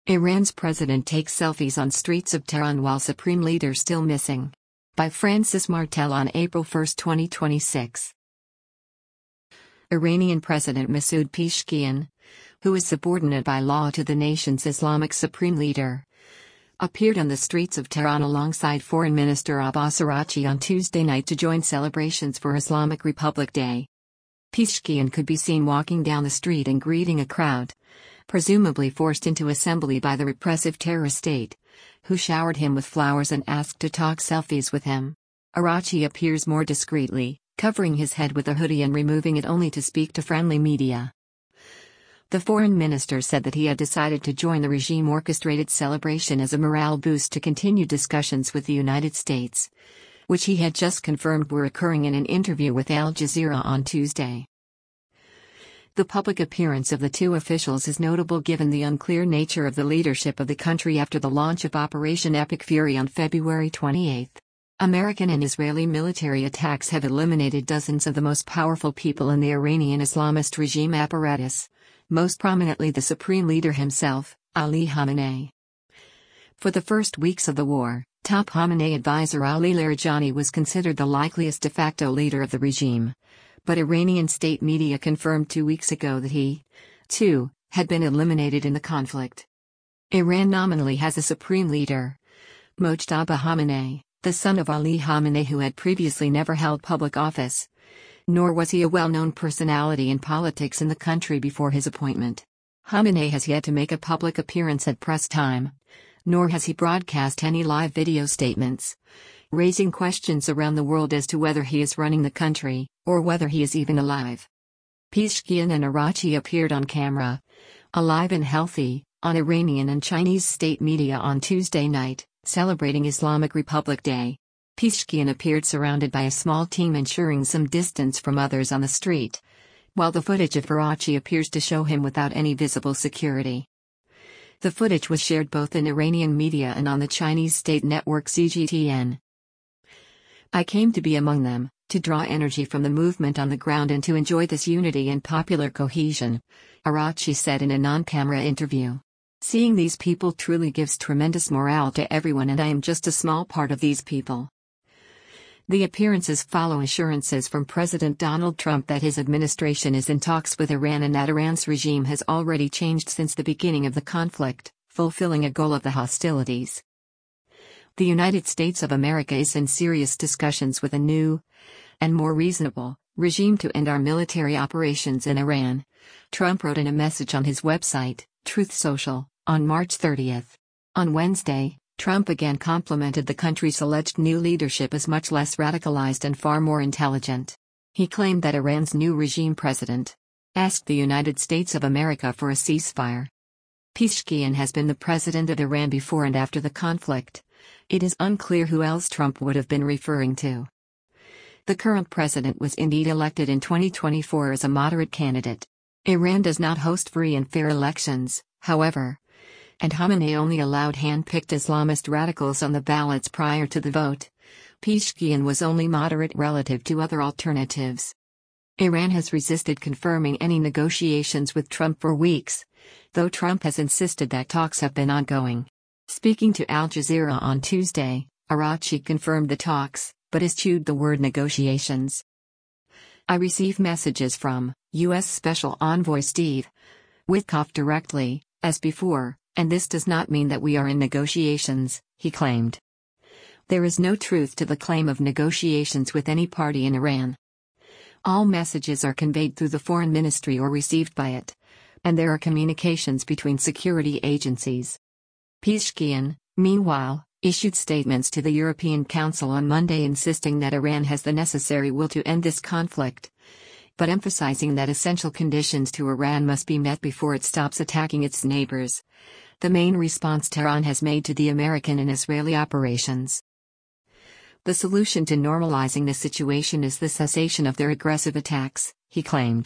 Iran's president takes selfies on streets of Tehran while supreme leader still missing. By Francis Martel on April 1, 2026. Iranian President Masoud Pezeshkian, who is subordinate by law to the nation's Islamic supreme leader, appeared on the streets of Tehran alongside Foreign Minister Abbas Araghchi on Tuesday night to join celebrations for Islamic Republic Day. Pezeshkian could be seen walking down the street and greeting a crowd, presumably forced into assembly by the repressive terrorist state, who showered him with flowers and asked to talk selfies with him. Araghchi appears more discreetly, covering his head with a hoodie and removing it only to speak to friendly media. The foreign minister said that he had decided to join the regime-orchestrated celebration as a morale boost to continue discussions with the United States, which he had just confirmed were occurring in an interview with Al Jazeera on Tuesday. The public appearance of the two officials is notable given the unclear nature of the leadership of the country after the launch of Operation Epic Fury on February 28. American and Israeli military attacks have eliminated dozens of the most powerful people in the Iranian Islamist regime apparatus, most prominently the supreme leader himself, Ali Khamenei. For the first weeks of the war, top Khamenei advisor Ali Larijani was considered the likeliest de facto leader of the regime, but Iranian state media confirmed 2 weeks ago that he, too, had been eliminated in the conflict. Iran nominally has a supreme leader, Mojtaba Khamenei, the son of Ali Khamenei, who had previously never held public office, nor was he a well-known personality in politics in the country before his appointment. Khamenei has yet to make a public appearance at press time, nor has he broadcast any live video statements, raising questions around the world as to whether he is running the country, or whether he is even alive. Pezeshkian and Araghchi appeared on camera, alive and healthy, on Iranian and Chinese state media on Tuesday night, celebrating Islamic Republic Day. Pezeshkian appeared surrounded by a small team ensuring some distance from others on the street, while the footage of Araghchi appears to show him without any visible security. The footage was shared both in Iranian media and on the Chinese state network CGTN. I came to be among them, to draw energy from the movement on the ground and to enjoy this unity and popular cohesion, Araghchi said in a non-camera interview. Seeing these people truly gives tremendous morale to everyone, and I am just a small part of these people. The appearances follow assurances from President Donald Trump that his administration is in talks with Iran and that Iran's regime has already changed since the beginning of the conflict, fulfilling a goal of the hostilities. The United States of America is in serious discussions with a new, and more reasonable, regime to end our military operations in Iran, Trump wrote in a message on his website, Truth Social, on March 30. On Wednesday, Trump again complimented the country's alleged new leadership as much less radicalized and far more intelligent. He claimed that Iran's new regime president asked the United States of America for a ceasefire. Pezeshkian has been the president of Iran before and after the conflict. It is unclear who else Trump would have been referring to. The current president was indeed elected in 2024 as a moderate candidate. Iran does not host free and fair elections, however, and Khamenei only allowed hand-picked Islamist radicals on the ballots prior to the vote. Pezeshkian was only moderate relative to other alternatives. Iran has resisted confirming any negotiations with Trump for weeks, though Trump has insisted that talks have been ongoing. Speaking to Al Jazeera on Tuesday, Araghchi confirmed the talks, but eschewed the word negotiations. I receive messages from U.S. Special Envoy Steve Witkoff directly, as before, and this does not mean that we are in negotiations, he claimed. There is no truth to the claim of negotiations with any party in Iran. All messages are conveyed through the foreign ministry or received by it, and there are communications between security agencies. Pezeshkian, meanwhile, issued statements to the European Council on Monday insisting that Iran has the necessary will to end this conflict, but emphasizing that essential conditions to Iran must be met before it stops attacking its neighbors, the main response Tehran has made to the American and Israeli operations. The solution to normalizing the situation is the cessation of their aggressive attacks, he claimed.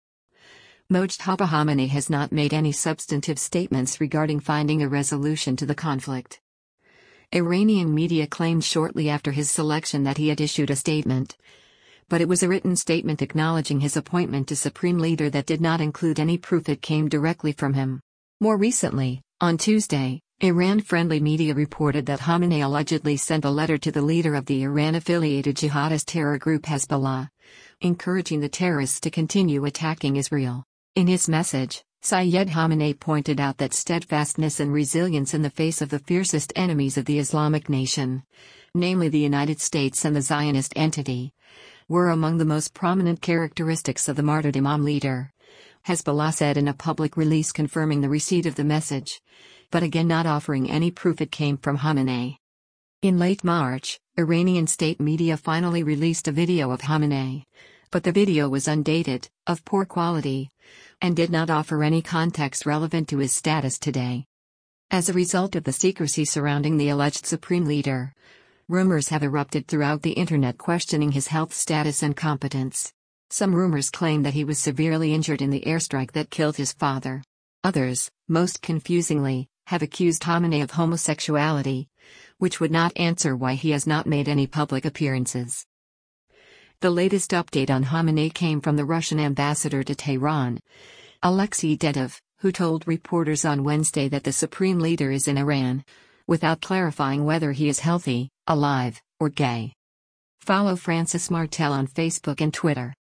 Mojtaba Khamenei has not made any substantive statements regarding finding a resolution to the conflict. Iranian media claimed shortly after his selection that he had issued a statement, but it was a written statement acknowledging his appointment to supreme leader that did not include any proof it came directly from him. More recently, On Tuesday, Iran-friendly media reported that Khamenei allegedly sent a letter to the leader of the Iran-affiliated jihadist terror group Hezbollah, encouraging the terrorists to continue attacking Israel. In his message, Syed Khamenei pointed out that steadfastness and resilience in the face of the fiercest enemies of the Islamic nation, namely the United States and the Zionist entity, were among the most prominent characteristics of the martyred Imam leader. Hezbollah said in a public release confirming the receipt of the message, but again not offering any proof it came from Khamenei. In late March, Iranian state media finally released a video of Khamenei, but the video was undated, of poor quality, and did not offer any context relevant to his status today. As a result of the secrecy surrounding the alleged supreme leader, rumors have erupted throughout the internet questioning his health status and competence. Some rumors claim that he was severely injured in the airstrike that killed his father. Others, most confusingly, have accused Khamenei of homosexuality, which would not answer why he has not made any public appearances. The latest update on Khamenei came from the Russian ambassador to Tehran, Alexei Dedov, who told reporters on Wednesday that the supreme leader is in Iran, without clarifying whether he is healthy, alive, or gay. Follow Francis Martel on Facebook and Twitter.